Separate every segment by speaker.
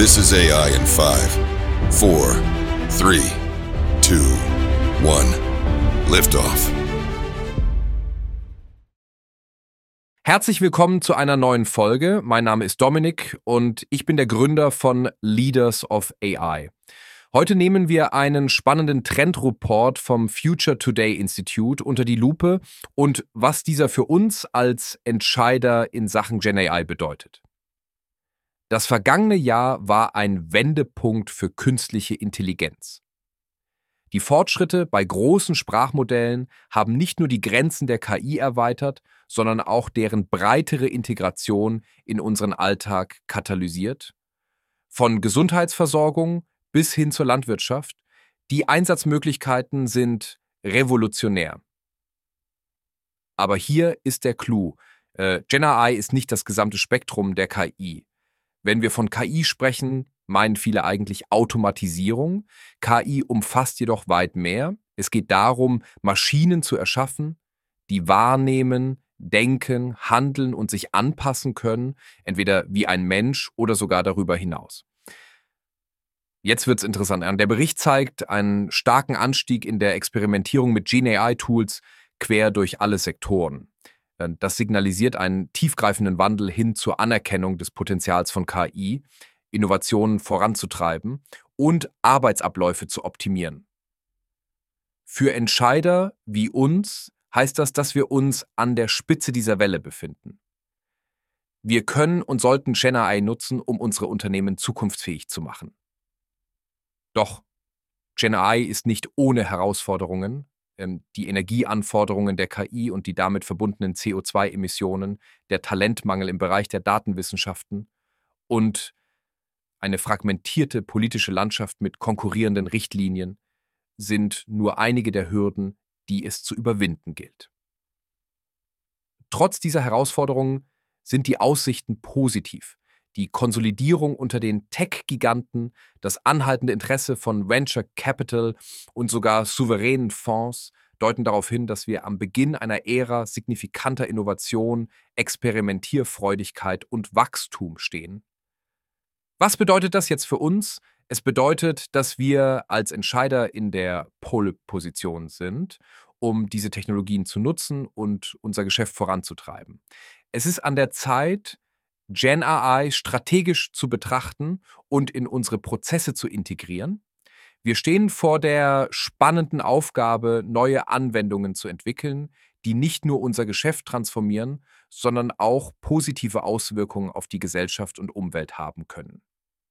Speaker 1: This is AI in 5, 4, 3, 2, 1. Liftoff.
Speaker 2: Herzlich willkommen zu einer neuen Folge. Mein Name ist Dominik und ich bin der Gründer von Leaders of AI. Heute nehmen wir einen spannenden Trendreport vom Future Today Institute unter die Lupe und was dieser für uns als Entscheider in Sachen Gen AI bedeutet. Das vergangene Jahr war ein Wendepunkt für künstliche Intelligenz. Die Fortschritte bei großen Sprachmodellen haben nicht nur die Grenzen der KI erweitert, sondern auch deren breitere Integration in unseren Alltag katalysiert. Von Gesundheitsversorgung bis hin zur Landwirtschaft, die Einsatzmöglichkeiten sind revolutionär. Aber hier ist der Clou. Gen AI ist nicht das gesamte Spektrum der KI. Wenn wir von KI sprechen, meinen viele eigentlich Automatisierung. KI umfasst jedoch weit mehr. Es geht darum, Maschinen zu erschaffen, die wahrnehmen, denken, handeln und sich anpassen können, entweder wie ein Mensch oder sogar darüber hinaus. Jetzt wird's interessant. Der Bericht zeigt einen starken Anstieg in der Experimentierung mit Gen AI-Tools quer durch alle Sektoren. Das signalisiert einen tiefgreifenden Wandel hin zur Anerkennung des Potenzials von KI, Innovationen voranzutreiben und Arbeitsabläufe zu optimieren. Für Entscheider wie uns heißt das, dass wir uns an der Spitze dieser Welle befinden. Wir können und sollten Gen AI nutzen, um unsere Unternehmen zukunftsfähig zu machen. Doch Gen AI ist nicht ohne Herausforderungen. Die Energieanforderungen der KI und die damit verbundenen CO2-Emissionen, der Talentmangel im Bereich der Datenwissenschaften und eine fragmentierte politische Landschaft mit konkurrierenden Richtlinien sind nur einige der Hürden, die es zu überwinden gilt. Trotz dieser Herausforderungen sind die Aussichten positiv. Die Konsolidierung unter den Tech-Giganten, das anhaltende Interesse von Venture Capital und sogar souveränen Fonds deuten darauf hin, dass wir am Beginn einer Ära signifikanter Innovation, Experimentierfreudigkeit und Wachstum stehen. Was bedeutet das jetzt für uns? Es bedeutet, dass wir als Entscheider in der Pole-Position sind, um diese Technologien zu nutzen und unser Geschäft voranzutreiben. Es ist an der Zeit, Gen AI strategisch zu betrachten und in unsere Prozesse zu integrieren. Wir stehen vor der spannenden Aufgabe, neue Anwendungen zu entwickeln, die nicht nur unser Geschäft transformieren, sondern auch positive Auswirkungen auf die Gesellschaft und Umwelt haben können.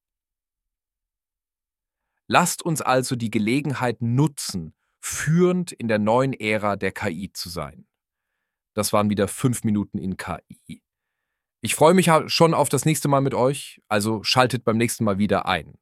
Speaker 2: Lasst uns also die Gelegenheit nutzen, führend in der neuen Ära der KI zu sein. Das waren wieder 5 Minuten in KI. Ich freue mich schon auf das nächste Mal mit euch, also schaltet beim nächsten Mal wieder ein.